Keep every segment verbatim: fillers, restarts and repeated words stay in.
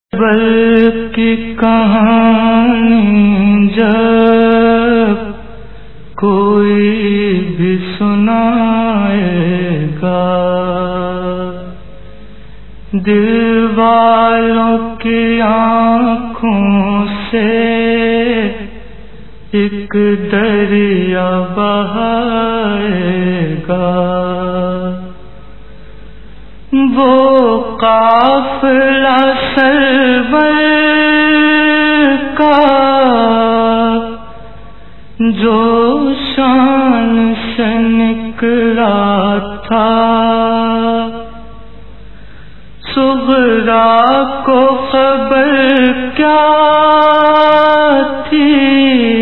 بل کی کہانی جب کوئی بھی سنائے گا، دل والوں کی آنکھوں سے ایک دریا بہائے گا۔ وہ قافلہ سرور کا جو شان سے نکلا تھا، صغرا کو خبر کیا تھی،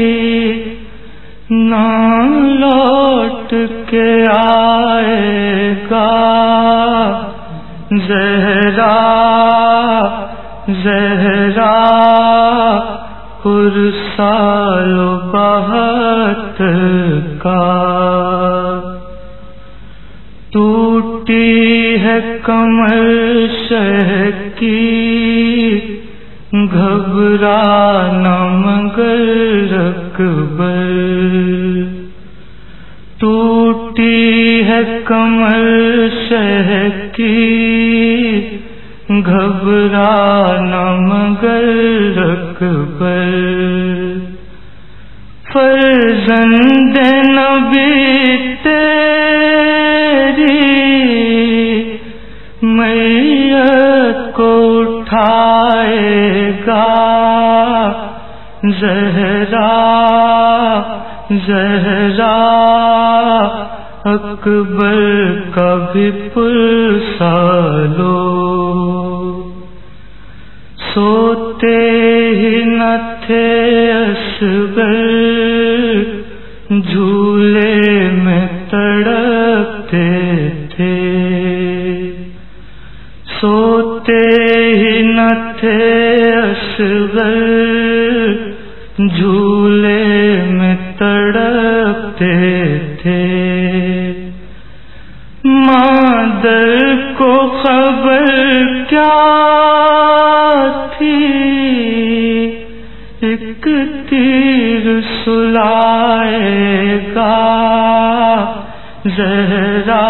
نہ لوٹ کے آئے گا۔ زہرا زہرا پرسال و بہتر کا، ٹوٹی ہے کمر شہ کی، گھبرانا مگر اکبر، ٹوٹی ہے کمر شہ کی، گھبرانا مگر اکبر۔ فرزند نبی تیری میت کو اٹھائے گا، زہرا زہرا اکبر کا بھی پرسا لو۔ سوتے ہی نہ تھے اصغر، جھولے میں تڑپتے تھے، سوتے ہی نہ تھے اصغر، جھولے میں تڑپتے تھے۔ مادر کو خبر کیا تھی، ایک تیر سلائے گا، زہرا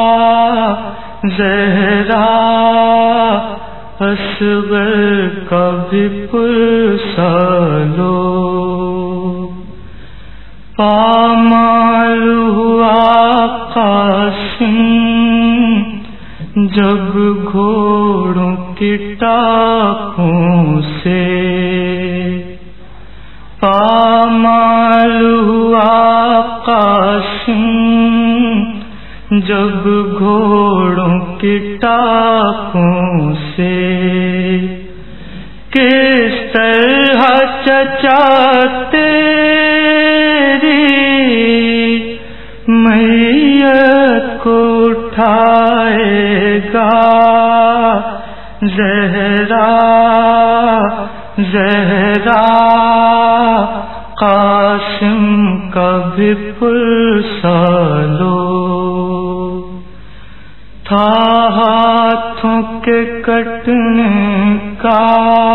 زہرا اصغر کا بھی پرسا لو۔ پامال ہوا قاسم جب گھوڑوں کی ٹاپوں سے، پامال ہوا قاسم جب گھوڑوں کی ٹاپوں سے، کس طرح چچا تیری میت کو اٹھائے گا، زہرا زہرا قاسم کا بھی پرسا لو۔ تھا ہاتھوں کے کٹنے کا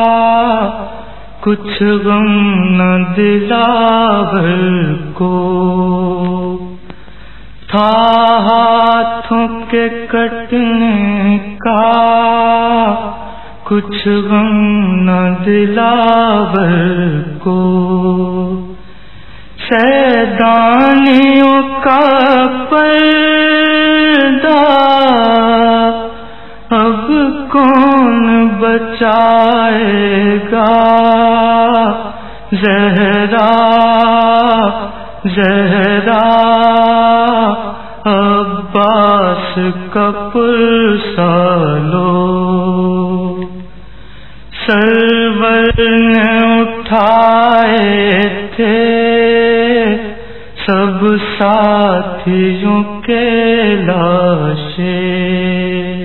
کچھ غم نہ دلاور کو، تھا ہاتھوں کے کٹنے کا کچھ غم نہ دلاور کو، سیدانیوں کا پردہ اب کون بچائے گا، زہرا زہرا عباس کا پرسا لو۔ سرور نے اٹھائے تھے سب ساتھیوں کے لاشیں،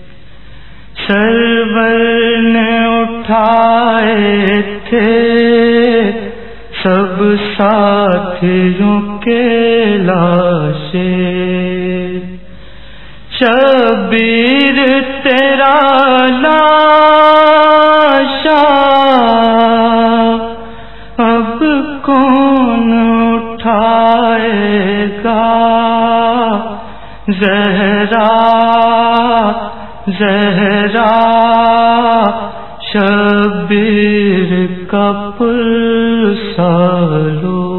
سرور نے اٹھائے تھے سب ساتھیوں کے لاشیں، شبیر تیرا لاش کون اٹھائے گا زہرا زہرا شبیر کا پل سالو